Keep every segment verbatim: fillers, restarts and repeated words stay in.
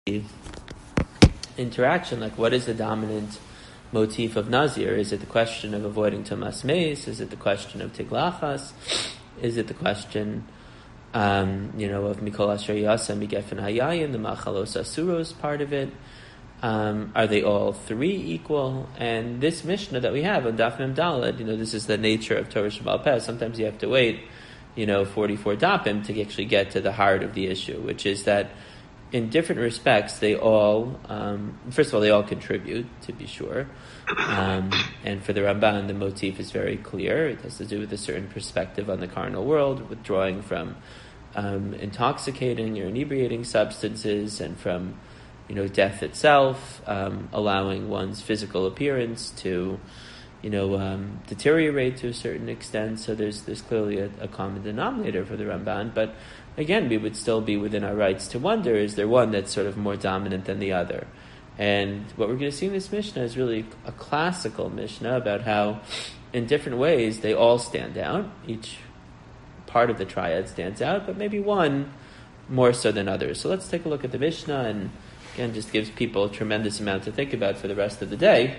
interaction, like what is the dominant motif of Nazir? Is it the question of avoiding Tumas Meis? Is it the question of Tiglachas? Is it the question, um, you know, of Mikol Asher Yasa Migefen Hayayin, the Machalos Asuros part of it? Um, are they all three equal? And this Mishnah that we have on Daf Mem Daled, you know, this is the nature of Torah Sheba'al Peh. Sometimes you have to wait, you know, forty-four dapim to actually get to the heart of the issue, which is that in different respects, they all, um, first of all, they all contribute, to be sure. Um, and for the Ramban, the motif is very clear. It has to do with a certain perspective on the carnal world, withdrawing from um, intoxicating or inebriating substances and from, you know, death itself, um, allowing one's physical appearance to, you know, um, deteriorate to a certain extent. So there's there's clearly a, a common denominator for the Ramban, but again, we would still be within our rights to wonder, is there one that's sort of more dominant than the other? And what we're going to see in this Mishnah is really a classical Mishnah about how, in different ways, they all stand out. Each part of the triad stands out, but maybe one more so than others. So let's take a look at the Mishnah, and again, just gives people a tremendous amount to think about for the rest of the day.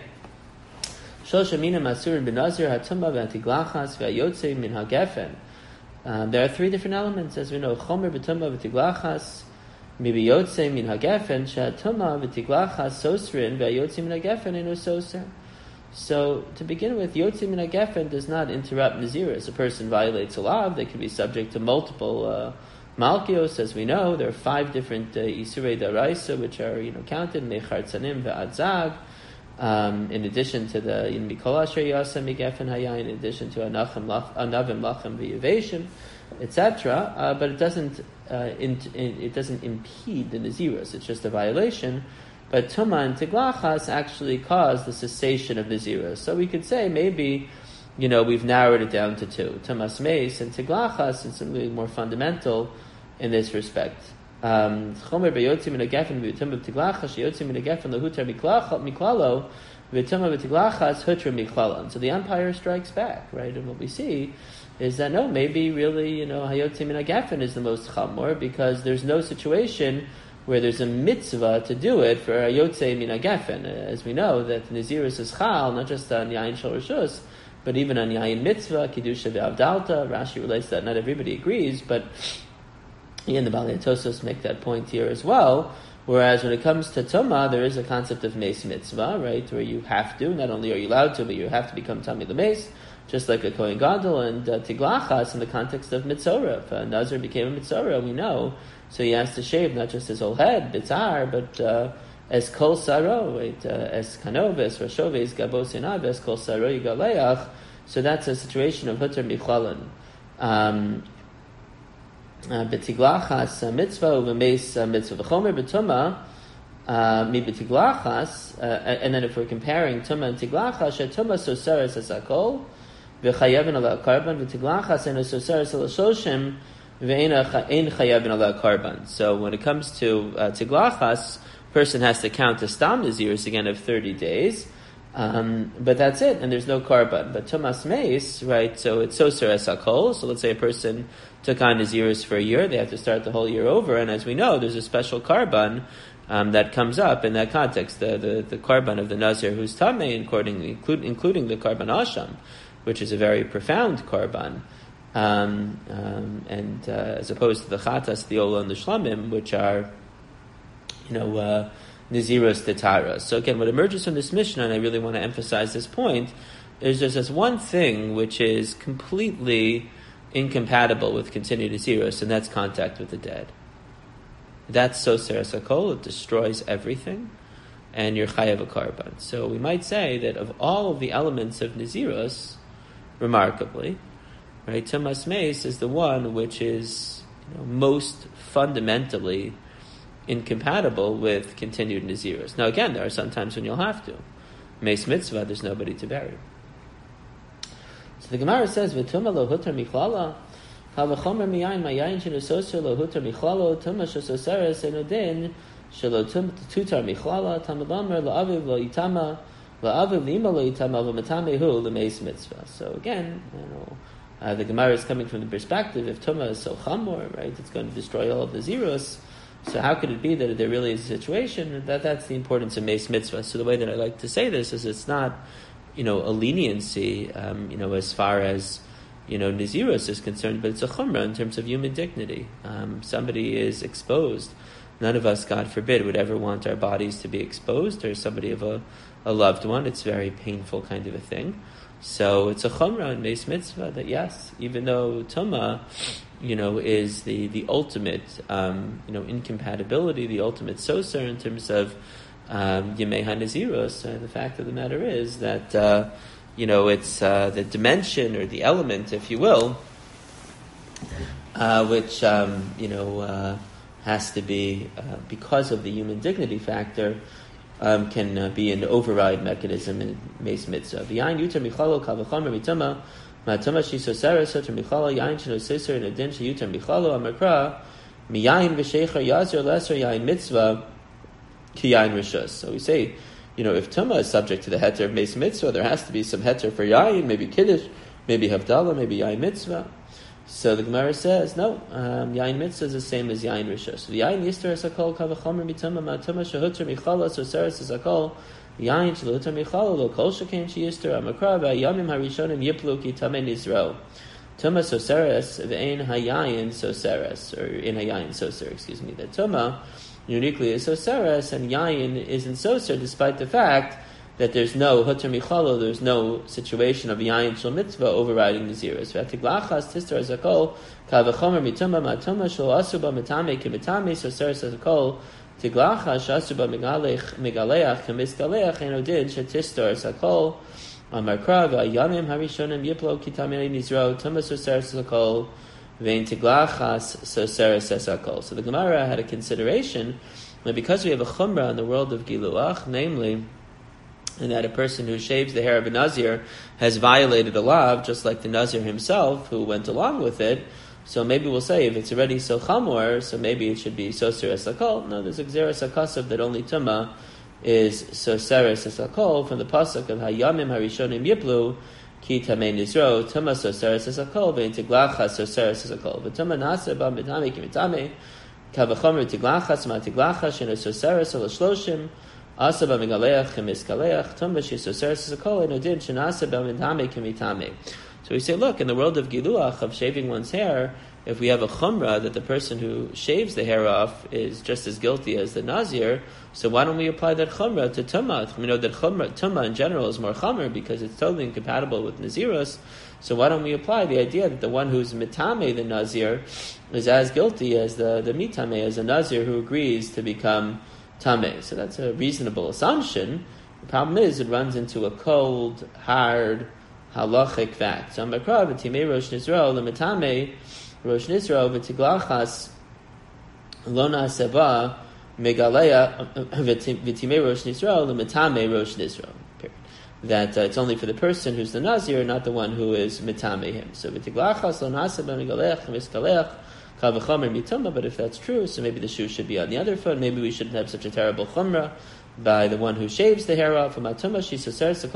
Um, there are three different elements, as we know. Chomer b'tumah v'tiglachas, mibiyotze min hagefen, she'atumah v'tiglachas sosrin, v'ayotze min hagefen enu soser. So, to begin with, yotze min hagefen does not interrupt Nazirus. A person violates a law, they can be subject to multiple uh, malkios, as we know. There are five different uh, isurei daraisa, which are, you know, counted, mechar tzanim ve'adzag. Um, in addition to the in Mikol Asher Yasa Migefen Hayayin, in addition to Anavim Lachem V'Yaveshim, et cetera. Uh, but it doesn't uh, in, in, it doesn't impede the Nazirus. It's just a violation. But Tumah and Tiglachas actually cause the cessation of Nazirus. So we could say maybe, you know, we've narrowed it down to two: Tumas Meis and Tiglachas, and something more fundamental in this respect. Um, Chomer b'yotzim min hagefen v'tumah v'tiglachas sheyotzim min hagefen lehutar miklalo v'tumah v'tiglachas hutar miklalo. So the Empire strikes back, right? And what we see is that no, maybe really, you know, hayotzim min hagefen is the most chamor, because there's no situation where there's a mitzvah to do it for hayotzim min hagefen. As we know that Nazirus is chal not just on yain shel rishus, but even on yain mitzvah, kedusha ve'avdalta. Rashi relates that not everybody agrees, but and the Balei Tosos make that point here as well. Whereas when it comes to Tumah, there is a concept of Meis Mitzvah, right, where you have to, not only are you allowed to, but you have to become Tami L'Meis, just like a Kohen Gadol, and uh, Tiglachas in the context of Mitzorah. If a Nazir became a Mitzorah, we know, so he has to shave not just his whole head, Bitzar, but uh, as Kol Saro, right, uh, as Kanoves, Rashoves, Gabos Inav, as Kol Saro Yigaleach. So that's a situation of Hutar Miklalan. Um, B'tiglachas mitzvah u'v'meis mitzvah v'chomer b'tumah mi b'tiglachas, and then if we're comparing tumah and tiglachas, she'tumah soseres asakol v'chayevin ala karban v'tiglachas and soseres ala shoshim v'ein chayevin ala karban. So when it comes to uh, tiglachas, person has to count the stam naziris again of thirty days. Um, but that's it, and there's no karban. But tumas meis, right? So it's soser esakol. So let's say a person took on Nazirus for a year; they have to start the whole year over. And as we know, there's a special karban um, that comes up in that context, the the, the karban of the Nazir who's tamei, including include, including the karban asham, which is a very profound karban, um, um, and uh, as opposed to the chatas, the ola, and the shlamim, which are, you know. Uh, Naziros Tetara. So again, what emerges from this Mishnah, and I really want to emphasize this point, is there's this one thing which is completely incompatible with continued Naziros, and that's contact with the dead. That's Soser Sakol, it destroys everything, and you're Chayav a Karban. So we might say that of all of the elements of Naziros, remarkably, right, Tumas Meis is the one which is, you know, most fundamentally incompatible with continued Nazirus. Now again, there are some times when you'll have to. Meis mitzvah, there's nobody to bury. So the Gemara says, V'tumah lo hutar michlala, ha'v'chomer miyayin mayayin shenu soser lo hutar michlalo, tumah shesoseres enu din, shelo tutar michlala, tamadamer la'aviv lo itama, la'aviv lima lo itama, v'matamehu l'meis mitzvah. So again, you know, uh, the Gemara is coming from the perspective, if tumah is so chamor, right, it's going to destroy all of the Nazirus. So how could it be that there really is a situation that that's the importance of Meis Mitzvah? So the way that I like to say this is it's not, you know, a leniency, um, you know, as far as, you know, Nazirus is concerned, but it's a chumrah in terms of human dignity. Um, somebody is exposed. None of us, God forbid, would ever want our bodies to be exposed, or somebody of a, a loved one. It's a very painful kind of a thing. So it's a chumrah in Meis Mitzvah that yes, even though Tumah, you know, is the, the ultimate, um, you know, incompatibility, the ultimate soser in terms of um, Yemei HaNazirus, uh, the fact of the matter is that, uh, you know, it's uh, the dimension or the element, if you will, uh, which, um, you know, uh, has to be, uh, because of the human dignity factor, um, can uh, be an override mechanism in Meis Mitzvah. V'yayin yuter michalo kavachomer mitama, ma'atama shisosera soter michalo, yayin sheno siser in adin sheyuter michalo, amakra, miyayin v'sheicher yazer lesser yayin mitzvah, ki yayin rishus. So we say, you know, if Tumah is subject to the heter of Meis Mitzvah, there has to be some heter for yayin, maybe kiddush, maybe havdalah, maybe yayin mitzvah. So the Gemara says, no, um, yayin mitzvah is the same as yayin rishus. So the yayin yister es hakol kavachomer mitama ma'atama shehuter michala so seres es hakol yayin shehuter michala lo kol shekain sheyister amakra v'ayamim harishonim yiplu ki tamei nizro Tumah so seres v'ein hayayin so seres, or in hayayin soser, excuse me. That Tumah uniquely is so seres and yayin isn't soser, despite the fact that there's no huter michalo, there's no situation of yayin shel mitzvah overriding the zeros. V'atiglachas tistar zakol kavachomer mituma matuma shel asuba mitame kimitame so seres zakol tiglachas asuba migalech migaleach kemiskaleach enodid shetistar zakol amarkra v'ayamim harishonim yiplo kitamei nizro tuma so seres zakol vein tiglachas so seres zakol. So the Gemara had a consideration that because we have a chumrah in the world of giluach, namely, and that a person who shaves the hair of a Nazir has violated a law, just like the Nazir himself, who went along with it. So maybe we'll say, if it's already so chamor, so maybe it should be soser es hakol. No, there's a gzeres hakasav that only Tumah is soseres es hakol from the pasuk of Hayamim Harishonim Yiplu Ki Tamei Nizro Tumah soseres es hakol ve'in tiglachas soseres es hakol. But Tumah nasa ba mitame ki mitame kavachomer tiglachas ma tiglachas sheno soseres al shloshim Asa b'migaleach chemiskaleach tumah shesoseres zakol enodin shenasa b'mitame kemitame. So we say, look, in the world of giluach, of shaving one's hair, if we have a chumrah that the person who shaves the hair off is just as guilty as the nazir, so why don't we apply that chumrah to tumah? We know that chumrah, tumah in general is more chumrah because it's totally incompatible with nazirus. So why don't we apply the idea that the one who's mitame, the nazir, is as guilty as the the mitame, as a nazir who agrees to become tameh. So that's a reasonable assumption. The problem is it runs into a cold, hard, halachic fact. So Amakra v'timei rosh nizro l'mitame rosh nizro v'tiglachas lo na'aseba megaleya v'timei rosh nizro l'mitame rosh nizro. That uh, it's only for the person who's the nazir, not the one who is mitame him. So v'tiglachas lo na'aseba megaleach miskaleach. But if that's true, so maybe the shoe should be on the other foot. Maybe we shouldn't have such a terrible chumrah by the one who shaves the hair off. Maybe we shouldn't have such a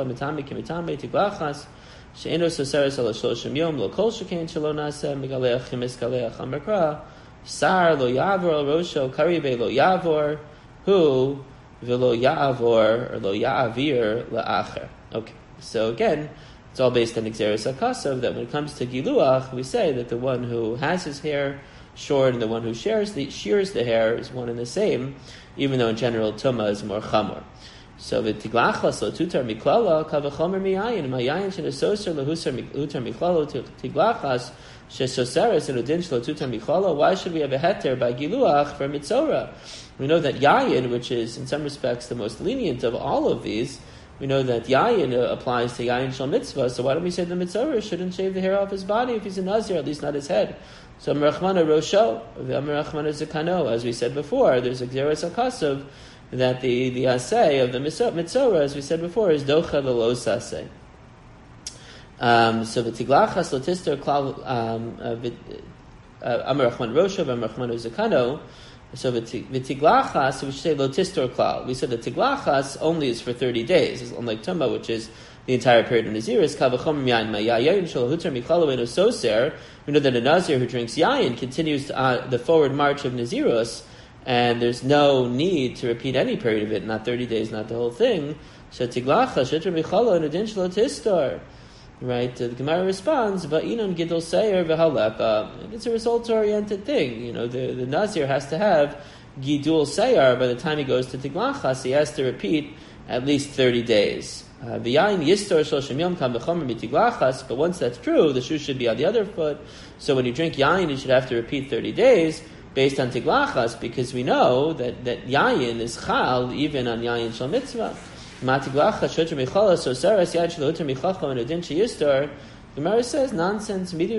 Okay, so again, it's all based on Xeris HaKasav, that when it comes to Giluach, we say that the one who has his hair short and the one who shears the, shears the hair is one and the same, even though in general Tumah is more Chamor. So the Tiglachas lo tutar miklala kavachomer miyayin, mayayin shenesoser lahusar utar miklalo tiglachas shesoseres and udin shlo tutar miklala. Why should we have a heter by Giluach for Mitzora? We know that yayin, which is in some respects the most lenient of all of these, we know that yayin uh, applies to yayin shel mitzvah, so why don't we say the mitzvah shouldn't shave the hair off his body if he's a nazir, at least not his head? So Merachmana Rosho, Merachmana Zakano, as we said before, there's a Xeris HaKasav that the, the asay of the mitzvah, as we said before, is docha lelos asay. Um, so the tiglachas lotister klal Amar Rachman Rosho, Merachmana Zakano. So the tiglachas, we should say lotistor klal. We said the tiglachas only is for thirty days, unlike Tumah, which is the entire period of Naziris. Kavachom yayin mayayin shel hutar miklalo eno soser. We know that a Nazir who drinks yayin continues to, uh, the forward march of Nazirus and there's no need to repeat any period of it, not thirty days, not the whole thing. Shetiglacha shetra michala and adin shelo tistar. Right, the Gemara responds, "Va'inon gidol seir v'halepa." It's a results-oriented thing. You know, the, the Nazir has to have gidul seir by the time he goes to Tiglachas. He has to repeat at least thirty days. V'yayin yistor shloshim yom kam v'chomer mitiglachas. But once that's true, the shoe should be on the other foot. So when you drink yayin, you should have to repeat thirty days based on Tiglachas, because we know that that yayin is chal even on yayin shel mitzvah. Gemara says nonsense. We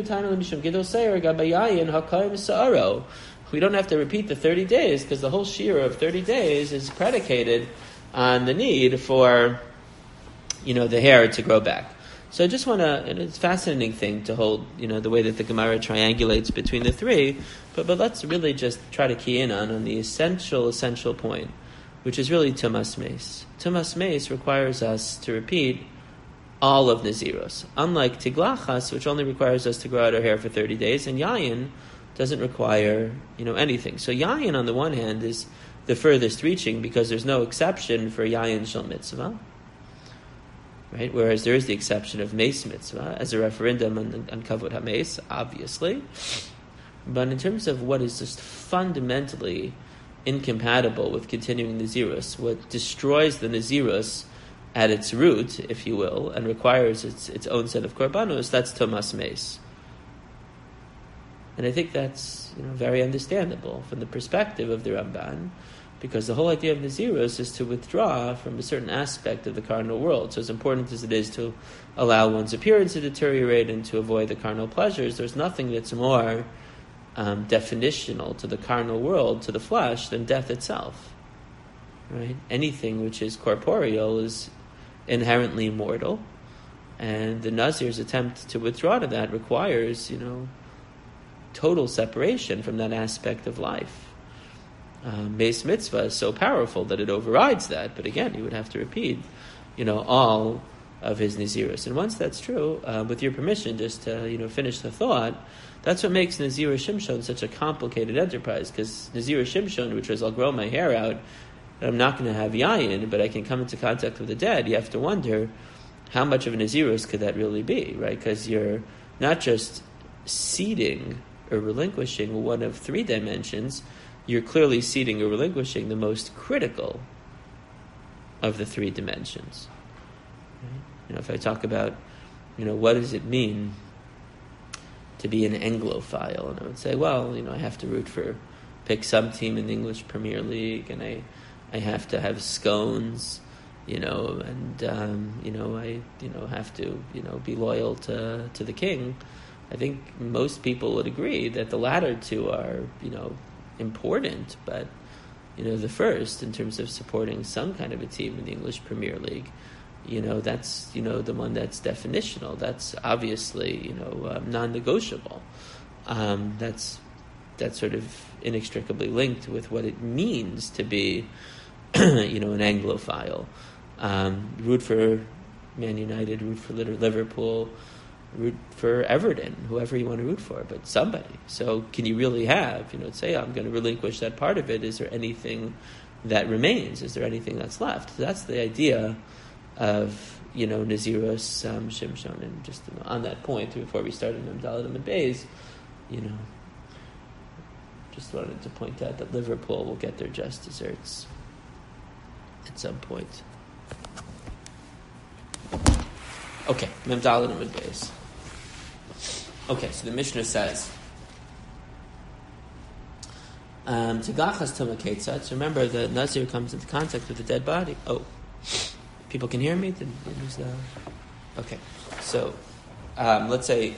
don't have to repeat the thirty days because the whole shira of thirty days is predicated on the need for, you know, the hair to grow back. So I just want to, it's a fascinating thing to hold, you know, the way that the Gemara triangulates between the three, but but let's really just try to key in on, on the essential, essential point, which is really Tumas Meis. Tumas Meis requires us to repeat all of Naziros. Unlike Tiglachas, which only requires us to grow out our hair for thirty days, and Yayin doesn't require, you know, anything. So Yayin, on the one hand, is the furthest reaching because there's no exception for Yayin Shel Mitzvah, right? Whereas there is the exception of Meis Mitzvah as a referendum on, on Kavod HaMeis, obviously. But in terms of what is just fundamentally incompatible with continuing Nazirus, what destroys the Nazirus at its root, if you will, and requires its its own set of korbanos, that's Tumas Meis. And I think that's, you know, very understandable from the perspective of the Ramban, because the whole idea of Nazirus is to withdraw from a certain aspect of the carnal world. So as important as it is to allow one's appearance to deteriorate and to avoid the carnal pleasures, there's nothing that's more Um, definitional to the carnal world, to the flesh, than death itself. Right? Anything which is corporeal is inherently mortal, and the Nazir's attempt to withdraw to that requires, you know, total separation from that aspect of life. Uh, Meis Mitzvah is so powerful that it overrides that, but again, he would have to repeat, you know, all of his Nazirus. And once that's true, uh, with your permission, just to, you know, finish the thought, that's what makes Nazir Shimshon such a complicated enterprise, because Nazir Shimshon, which was, I'll grow my hair out, and I'm not going to have yayin, but I can come into contact with the dead, you have to wonder, how much of a Nazirus could that really be, right? Because you're not just ceding or relinquishing one of three dimensions, you're clearly ceding or relinquishing the most critical of the three dimensions. Right? You know, if I talk about, you know, what does it mean to be an Anglophile, and I would say, well, you know, I have to root for, pick some team in the English Premier League, and I, I have to have scones, you know, and um, you know, I, you know, have to, you know, be loyal to to the king. I think most people would agree that the latter two are, you know, important, but, you know, the first, in terms of supporting some kind of a team in the English Premier League, you know, that's, you know, the one that's definitional. That's obviously, you know, um, non-negotiable. Um, that's that's sort of inextricably linked with what it means to be, you know, an Anglophile. Um, root for Man United, root for Liverpool, root for Everton, whoever you want to root for, but somebody. So can you really have, you know, say, I'm going to relinquish that part of it. Is there anything that remains? Is there anything that's left? So that's the idea of, you know, Nazirus um, Shimshon. And just, you know, on that point, before we started Mem Dalet and Beis, you know, just wanted to point out that Liverpool will get their just desserts at some point. Okay, Mem Dalet and Beis. Okay, so the Mishnah says, um, Tiglachas Tuma Ketzat. So remember, the Nazir comes into contact with the dead body. Oh. People can hear me? Did, did the... Okay, so um, let's say,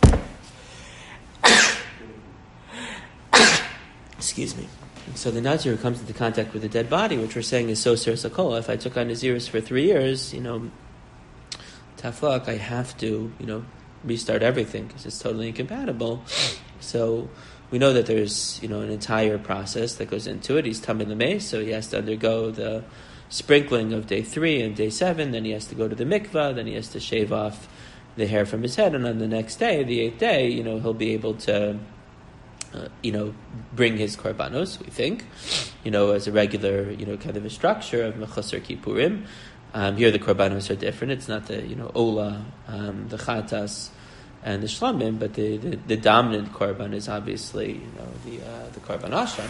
excuse me. So the Nazir comes into contact with the dead body, which we're saying is Soser Sakola. If I took on Nazirus for three years, you know, Taflak, I have to, you know, restart everything because it's totally incompatible. So we know that there's, you know, an entire process that goes into it. He's Tamid Lamei, so he has to undergo the sprinkling of day three and day seven, then he has to go to the mikvah, then he has to shave off the hair from his head, and on the next day, the eighth day, you know, he'll be able to uh, you know, bring his korbanos, we think, you know, as a regular, you know, kind of a structure of Mechusar Kippurim. Um, here the korbanos are different. It's not the, you know, Ola, um, the Chatas, and the Shlamim, but the, the, the dominant korban is obviously, you know, the uh, the korban Hashem,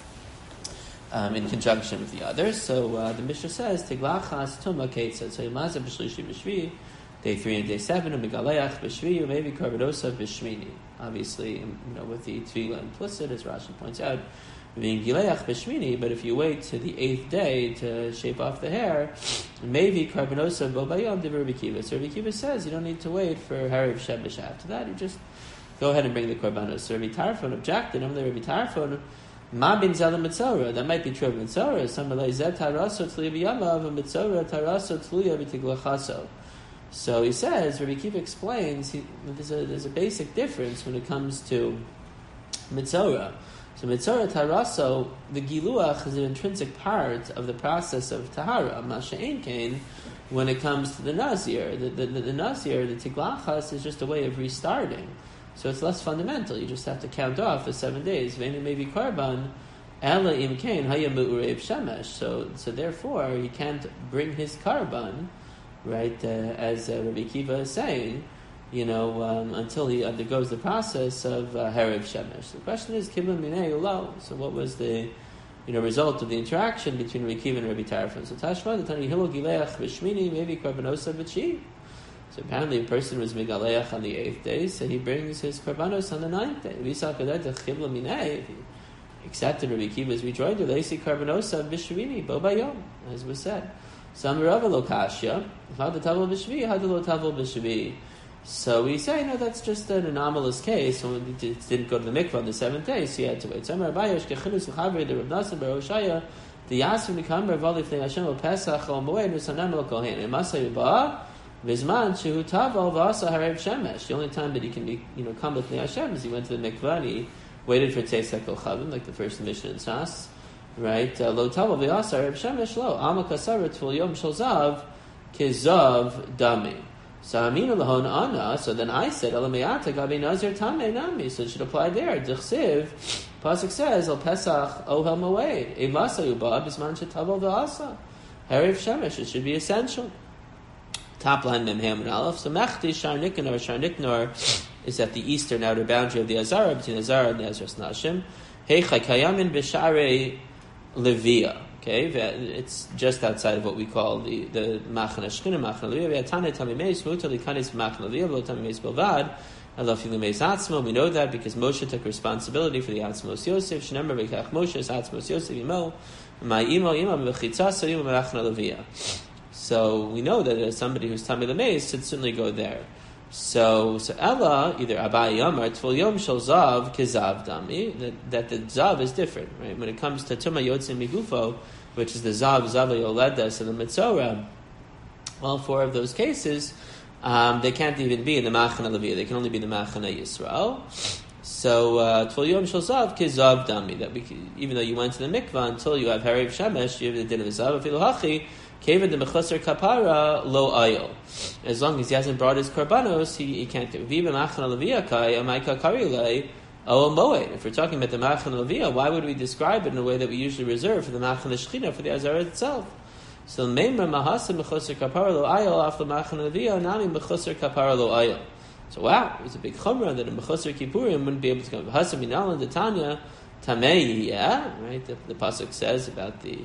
um, in conjunction with the others. So uh, the Mishnah says, Tiglachas Tuma Ketzad. So Yomazah B'Shlishi B'Shvi, day three and day seven, Umigaleach B'Shvi, maybe Korbanosah B'Shmini. Obviously, you know, with the Tefillah implicit, as Rashi points out, being Gileach B'Shmini, but if you wait to the eighth day to shape off the hair, maybe Korbanosah Bobayom de Rabbi Kiva. So Rabbi Kiva says you don't need to wait for Hariv Shemesh. After that, you just go ahead and bring the Korbanos. So Rabbi Tarfon objected, I'm the Rabbi Tarfon, Ma bin Zalim Mitzorah. That might be true of Mitzorah. Some relay Zet Taraso Tluya B'Yamav, and Mitzorah Taraso Tluya B'Tiglachaso. So he says, Rabbi Kiva explains, he, there's, a, there's a basic difference when it comes to Mitzorah. So Mitzorah Taraso, the Giluach is an intrinsic part of the process of Tahara, Masha'en Kain, when it comes to the Nazir. The, the, the, the Nazir, the Tiglachas, is just a way of restarting. So it's less fundamental. You just have to count off the seven days. Vena maybe Karban, Ela Im Kain, Hayamu Urev Shemesh. So, so therefore, he can't bring his Karban, right, uh, as uh, Rabbi Kiva is saying, you know, um, until he undergoes the process of uh, Hariv Shemesh. The question is, Kibla Minei Ulo. So what was the, you know, result of the interaction between Rabbi Kiva and Rabbi Tarfon? So Tashma, the Tani Hilo Gileach V'Shmini, maybe Korbanosah V'Chi. So apparently a person was Megaleach on the eighth day, so he brings his Korbanos on the ninth day. V'Yisa Kadet Kibla Minei, if he accepted Rabbi Kiva's rejoinder, Leisi Korbanosah V'Shmini, Bo Bayom, as was said. Some Rava Lokashya, Had the Tavel V'Shvi, Had the Lo Tavel V'Shvi. So we say, no, that's just an anomalous case. So it didn't go to the mikvah on the seventh day, so he had to wait. So Amar Abaye, Shkechinus L'Chavri, the Rav Nasan Bar Hoshaya, the Yasim Nikamber Vali Fnei Hashem Al Pesach Al Moed Nusanam Al Kohen. It must say Ba Vizman Shehu Tavel V'Asa Harav Shemesh. The only time that he can be, you know, come with Fnei Hashem is he went to the mikvah and he waited for Tzeitzek Al Chavim, like the first Mishnah in Sas, right? Lo Tavel V'Asa Harav Shemesh Lo Amal Kasara Tvul Yom Shel Zav Kizav Dami. So Aminu Lahon Ana, so then I said, Elameata Gabi Nazir Tamei Nami, so it should apply there. Dichsiv, Pasuk says, El Pesach Ohel Moed, Evasa Yuba, Bisman Shetavel V'asa. Hariv Shemesh, it should be essential. Top line Mem Ham and Aleph. So Mechti Shar Nikanor, Shar Niknor is at the eastern outer boundary of the Azara, between Azara and the Ezras Nashim. Heichai Kayamin B'Sharei Levia. Okay, it's just outside of what we call the the Machana Shechina, Machana Levia. Ve'atane tamimeis mutar likanis Machana Levia, v'lo tamimeis belvad. Elafilu meis atzmo. We know that because Moshe took responsibility for the Atzmos Yosef. Shnemer v'kach Moshe is Atzmos Yosef imo. My imo imo v'chitzasa imo Machana Levia. So we know that as somebody who's Tamei Lemeis should certainly go there. So, so Ella, either Abai Yamar, Tvul Yom Shel Zav, Kizav Dami, that, that the Zav is different, right? When it comes to Tuma Yotzim Migufo, which is the Zav, Zav Yoledas, and the Mitzorah, all four of those cases, um, they can't even be in the Machana Leviyah, they can only be in the Machana Yisrael. So, Tvul Yom Shel Zav, Kizav Dami, that we, even though you went to the mikvah, until you have Hariv Shemesh, you have the din of the Zav, Afilu Hachi, Kevin the Mechusar Kapara lo ayol. As long as he hasn't brought his korbanos, he, he can't do. Viva Machana Levia kai amaika karilei o moed. If we're talking about the Machana Levia, why would we describe it in a way that we usually reserve for the Machana Shechina, for the Azara itself? So Meimra Mahasa Mechusar Kapara lo ayol after Machana Levia nami Mechusar Kapara lo ayol. So wow, it was a big chumrah that a Mechusar Kippurim wouldn't be able to come. Mahasa minal and the Tanya Tamei, yeah, right? The, the pasuk says about the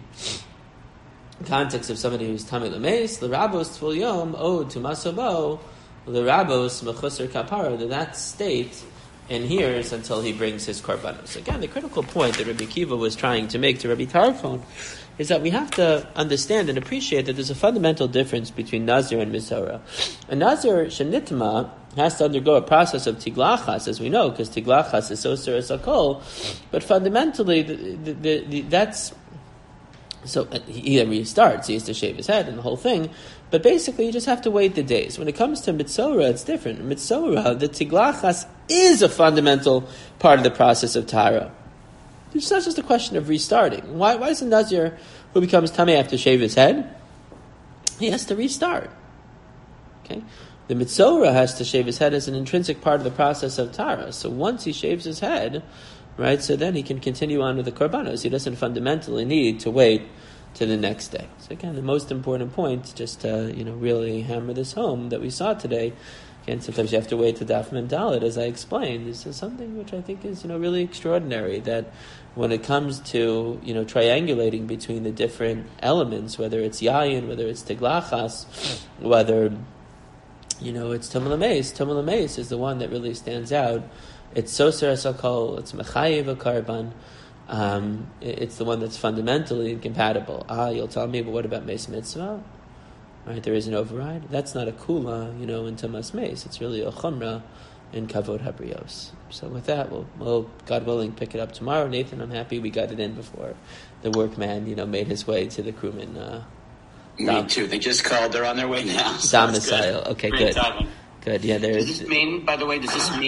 context of somebody who's Tamei Lemeis, L'Rabos Tvul Yom, Ode to Masobo, L'Rabos Mechusar Kapara, that that state adheres until he brings his korbanos. Again, the critical point that Rabbi Kiva was trying to make to Rabbi Tarfon is that we have to understand and appreciate that there's a fundamental difference between Nazir and Mitzorah. A Nazir Shenitma has to undergo a process of Tiglachas, as we know, because Tiglachas is Osir Esakol, but fundamentally, the, the, the, the, that's So he restarts, he has to shave his head and the whole thing. But basically, you just have to wait the days. When it comes to Mitzorah, it's different. Mitzorah, the Tiglachas, is a fundamental part of the process of Tahara. It's not just a question of restarting. Why, why is a Nazir who becomes Tamei have to shave his head? He has to restart. Okay? The Mitzorah has to shave his head as an intrinsic part of the process of Tahara. So once he shaves his head, right? So then he can continue on with the korbanos. He doesn't fundamentally need to wait to the next day. So again, the most important point, just to you know really hammer this home that we saw today. Again, sometimes you have to wait to Daf Mem Dalet, as I explained. This is something which I think is you know really extraordinary. That when it comes to you know triangulating between the different elements, whether it's yayin, whether it's tiglachas, whether you know it's tumul ameis, tumul ameis is the one that really stands out. It's soser esakol, it's mechayev a karban. Um, it's the one that's fundamentally incompatible. Ah, you'll tell me, but what about meis mitzvah? Right, there is an override. That's not a kula, you know, in Tamas Meis. It's really a chumrah in Kavod Habrios. So with that, we'll, we'll, God willing, pick it up tomorrow. Nathan, I'm happy we got it in before the workman, you know, made his way to the crewman. Uh, Me dom- too. They just called. They're on their way now. So domicile. Okay, Great good. Timing. Good. Yeah, there's. Does this mean, by the way, does this mean